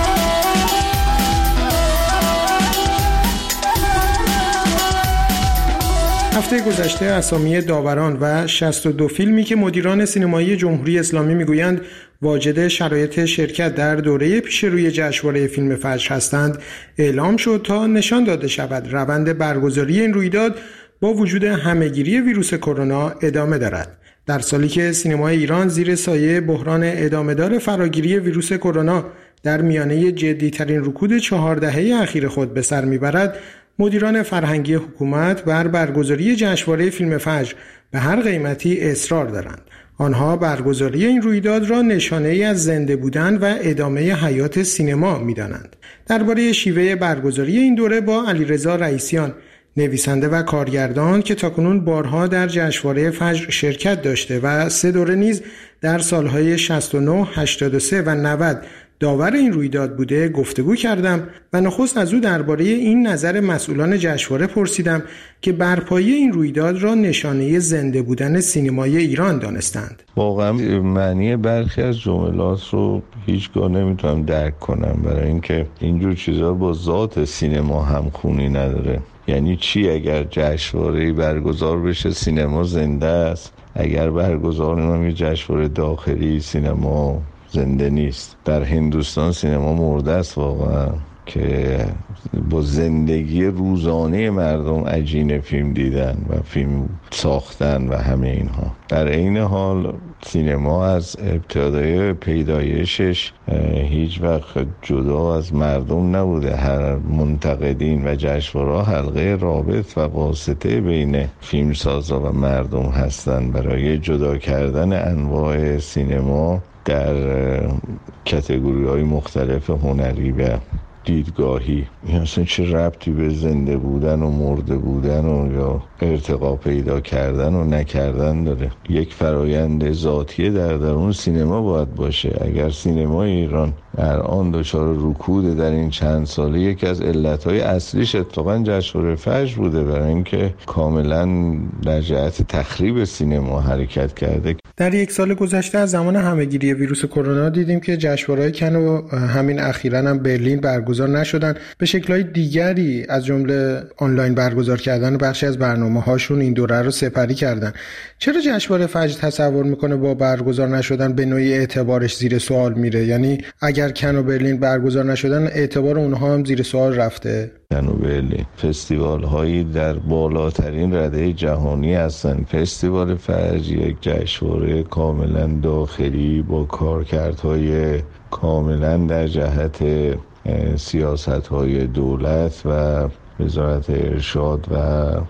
هفته گذشته اسامی داوران و 62 فیلمی که مدیران سینمایی جمهوری اسلامی میگویند واجد شرایط شرکت در دوره پیشروی جشنواره فیلم فجر هستند اعلام شد تا نشان داده شود روند برگزاری این رویداد با وجود همهگیری ویروس کرونا ادامه دارد. در سالی که سینمای ایران زیر سایه بحران ادامه‌دار فراگیری ویروس کرونا در میانه جدی‌ترین رکود 4 دهه اخیر خود به سر میبرد، مدیران فرهنگی حکومت بر برگزاری جشنواره فیلم فجر به هر قیمتی اصرار دارند. آنها برگزاری این رویداد را نشانه‌ای از زنده بودن و ادامه حیات سینما می‌دانند. درباره شیوه برگزاری این دوره با علیرضا رئیسیان، نویسنده و کارگردان که تاکنون بارها در جشنواره فجر شرکت داشته و 3 دوره نیز در سالهای 69، 83 و 90 داور این رویداد بوده گفتگو کردم و نخست از او درباره این نظر مسئولان جشنواره پرسیدم که برپایی این رویداد را نشانه زنده بودن سینمای ایران دانستند. واقعا معنی برخی از جملات رو هیچگاه نمیتونم درک کنم، برای اینکه اینجور چیزا با ذات سینما همخونی نداره. یعنی چی اگر جشنواره‌ای برگزار بشه سینما زنده است، اگر برگزار نمیشه جشنواره داخلی سینما زنده نیست؟ در هندوستان سینما مرده است واقعا، که با زندگی روزانه مردم عجین فیلم دیدن و فیلم ساختن و همه اینها. در عین حال سینما از ابتدای پیدایشش هیچ وقت جدا از مردم نبوده. هر منتقدین و جشنواره حلقه رابط و واسطه بین فیلمسازا و مردم هستند برای جدا کردن انواع سینما در کاتگوری‌های مختلف هنری و دیدگاهی. این اصلا چه ربطی به زنده بودن و مرده بودن و یا ارتقا پیدا کردن و نکردن داره؟ یک فرایند ذاتیه در درون سینما باید باشه. اگر سینمای ایران الان دچار رکود در این چند ساله، یکی از علتهای اصلیش اتفاقا جشنواره فجر بوده، برای اینکه کاملا در جهت تخریب سینما حرکت کرده. در 1 سال گذشته از زمان همهگیری ویروس کرونا دیدیم که جشنواره‌های کن و همین اخیراً هم برلین برگزار نشدن. به شکل‌های دیگری از جمله آنلاین برگزار کردن بخشی از برنامه‌هاشون این دوره رو سپری کردن. چرا جشنواره فجر تصور میکنه با برگزار نشدن به نوعی اعتبارش زیر سوال میره؟ یعنی اگر کن و برلین برگزار نشدن اعتبار اونها هم زیر سوال رفته؟ کن و برلین فستیوال هایی در بالاترین رده جهانی هستن. فستیوال فجر یک جشنواره کاملا داخلی با کارکردهای کاملا در جهت سیاست های دولت و وزارت ارشاد و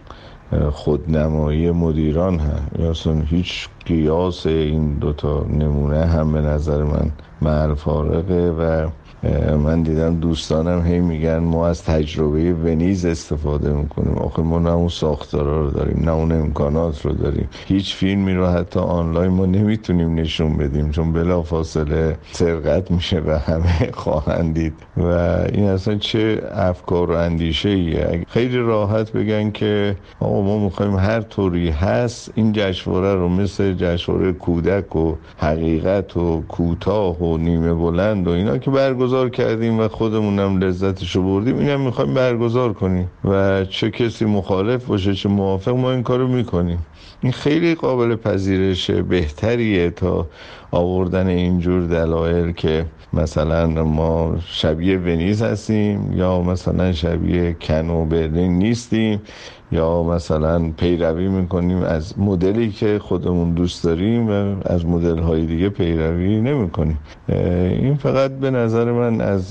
خودنمایی مدیران هم، اصلا هیچ قیاس این دوتا نمونه هم به نظر من محل فارقه. و من دیدم دوستانم هی میگن ما از تجربه ونیز استفاده میکنیم. آخه ما نه اون ساختارا رو داریم، نه اون امکانات رو داریم. هیچ فیلمی رو حتی آنلاین ما نمیتونیم نشون بدیم چون بلافاصله سرقت میشه و همه خواهند دید. و این اصلا چه افکار و اندیشه ایه. خیلی راحت بگن که آقا ما میخوایم هر طوری هست این جشنواره رو مثل جشنواره کودک و حقیقت و کوتاه و نیمه بلند و اینا که برگزار کردیم و خودمونم لذتشو بردیم، اینم میخوایم برگزار کنیم و چه کسی مخالف باشه چه موافق ما این کارو میکنیم. این خیلی قابل پذیرشه، بهتریه تا آوردن اینجور دلایل که مثلا ما شبیه ونیز هستیم یا مثلا شبیه کن و برلین نیستیم یا مثلا پیروی میکنیم از مدلی که خودمون دوست داریم و از مدل های دیگه پیروی نمیکنیم. این فقط به نظر من از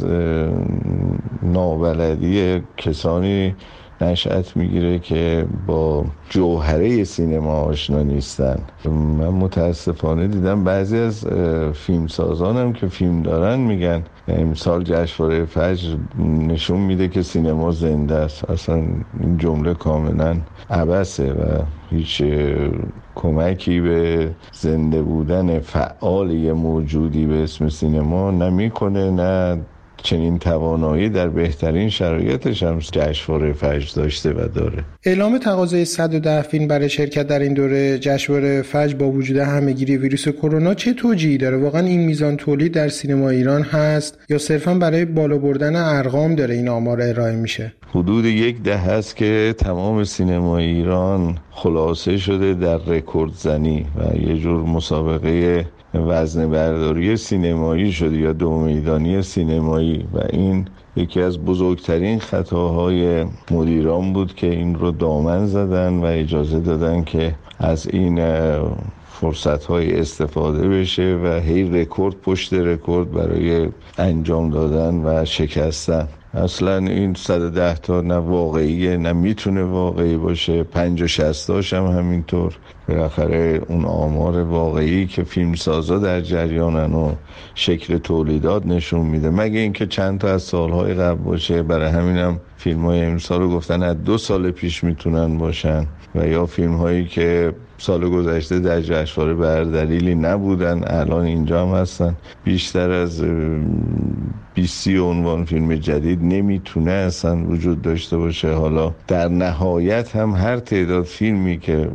نابلدی کسانی نشأت میگیره که با جوهره سینما آشنا نیستن. من متاسفانه دیدم بعضی از فیلمسازانم که فیلم دارن میگن امسال جشنواره فجر نشون میده که سینما زنده است. اصلا این جمله کاملا عبثه و هیچ کمکی به زنده بودن فعالی موجودی به اسم سینما نمیکنه، نه چنین توانایی در بهترین شرایطش هم جشنواره فجر داشته و داره. اعلام تقاضای 110 فیلم برای شرکت در این دوره جشنواره فجر با وجود همهگیری ویروس کرونا چه توجیهی داره؟ واقعا این میزان تولید در سینما ایران هست یا صرفا برای بالا بردن ارقام داره این آمار ارائه میشه؟ حدود 10 دهه است که تمام سینما ایران خلاصه شده در رکورد زنی و یه جور مسابقه وزن برداری سینمایی شده یا دو میدانی سینمایی و این یکی از بزرگترین خطاهای مدیران بود که این رو دامن زدن و اجازه دادن که از این فرصت‌های استفاده بشه و هی رکورد پشت رکورد برای انجام دادن و شکستن. اصلا این 110 تا نه واقعیه نه میتونه واقعی باشه. 50-60 تاش هم همینطور. بالاخره اون آمار واقعی که فیلمسازا در جریانن و شکل تولیدات نشون میده، مگه اینکه چند تا از سالهای قبل باشه. برای همینم فیلم‌های امسال رو گفتن از 2 سال پیش میتونن باشن و یا فیلم‌هایی که سال گذشته در جشنواره به هر دلیلی نبودن الان اینجا هم هستن. بیشتر از 20 عنوان فیلم جدید نمیتونه اصلا وجود داشته باشه. حالا در نهایت هم هر تعداد فیلمی که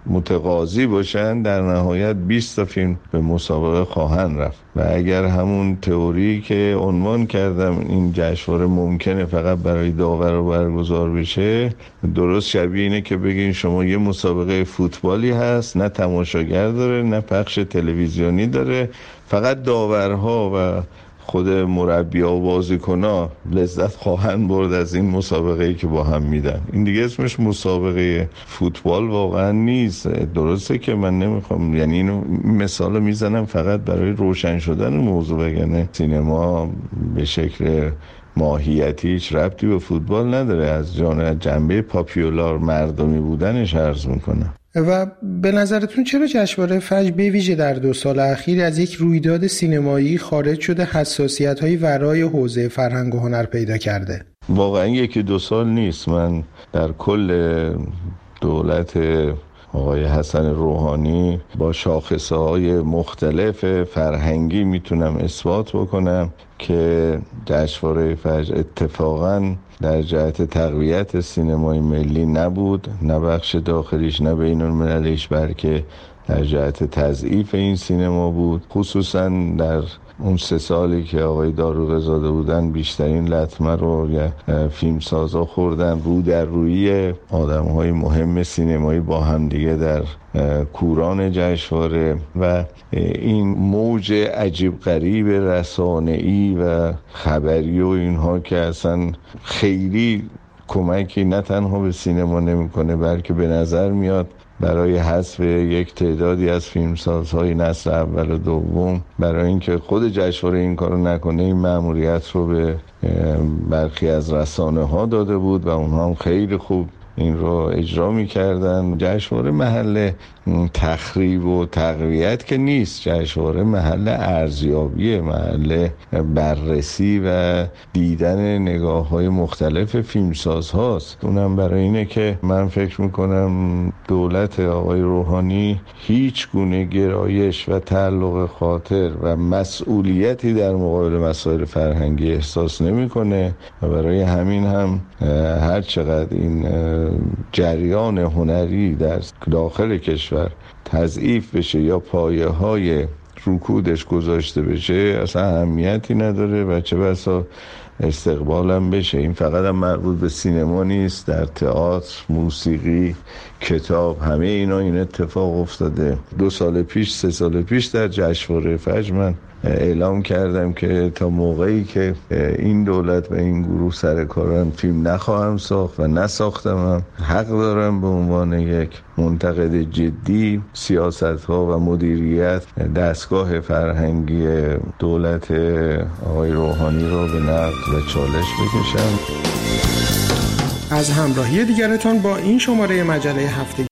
متقاضی باشن در نهایت 20 تا فیلم به مسابقه خواهند رفت و اگر همون تئوری که عنوان کردم این جشنواره ممکنه فقط برای داور برگزار بشه، درست شبیه اینه که بگین شما یه مسابقه فوتبالی هست، نه تماشاگر داره نه پخش تلویزیونی داره، فقط داورها و خود مربی‌ها و بازیکن‌ها لذت خواهند برد از این مسابقه‌ای که با هم میدن. این دیگه اسمش مسابقه فوتبال واقعا نیست. درسته که من نمیخوام، یعنی اینو مثال میزنم فقط برای روشن شدن موضوع، بگنه سینما به شکل ماهیتی هیچ ربطی به فوتبال نداره، از جنبه پاپیولار مردمی بودنش عرض میکنم. و به نظرتون چرا جشنواره فجر به ویژه در 2 سال اخیر از یک رویداد سینمایی خارج شده حساسیت‌های ورای حوزه فرهنگ و هنر پیدا کرده؟ واقعا 1-2 سال نیست. من در کل دولت آقای حسن روحانی با شاخصه‌های مختلف فرهنگی میتونم اثبات بکنم که جشنواره فجر اتفاقاً در جهت تقویت سینمای ملی نبود، نه بخش داخلیش نه بین المللیش، بلکه در جهت تضعیف این سینما بود. خصوصاً در اون 3 سالی که آقای داروغزاده بودن بیشترین لطمه رو فیلمسازا خوردن، رو در روی آدم‌های مهم سینمایی با هم دیگه در کوران جشنواره و این موج عجیب غریب رسانه‌ای و خبری و اینها که اصلا خیلی کمکی نه تنها به سینما نمی‌کنه بلکه به نظر میاد برای حذف یک تعدادی از فیلمسازهای نسل اول و دوم، برای اینکه خود جشنواره این کارو نکنه، این مأموریت رو به برخی از رسانه‌ها داده بود و اونها هم خیلی خوب این رو اجرا می‌کردن. جشنواره محل تخریب و تقویت که نیست، جشنواره محل ارزیابی، محل بررسی و دیدن نگاه‌های مختلف فیلمساز هاست. اونم برای اینه که من فکر میکنم دولت آقای روحانی هیچ گونه گرایش و تعلق خاطر و مسئولیتی در مقابل مسائل فرهنگی احساس نمیکنه و برای همین هم هر چقدر این جریان هنری در داخل کشور تضعیف بشه یا پایه های رکودش گذاشته بشه اصلا اهمیتی نداره و چه بسا استقبالم بشه. این فقط هم مربوط به سینما نیست، در تئاتر، موسیقی، کتاب، همه اینا این اتفاق افتاده. 2 سال پیش 3 سال پیش در جشنواره فجر من اعلام کردم که تا موقعی که این دولت و این گروه سر کارن فیلم نخواهم ساخت و نساختم. هم حق دارم به عنوان یک منتقد جدی سیاست‌ها و مدیریت دستگاه فرهنگی دولت آقای روحانی را به نقد و چالش بکشم. از همراهی دیگرتان با این شماره مجله هفته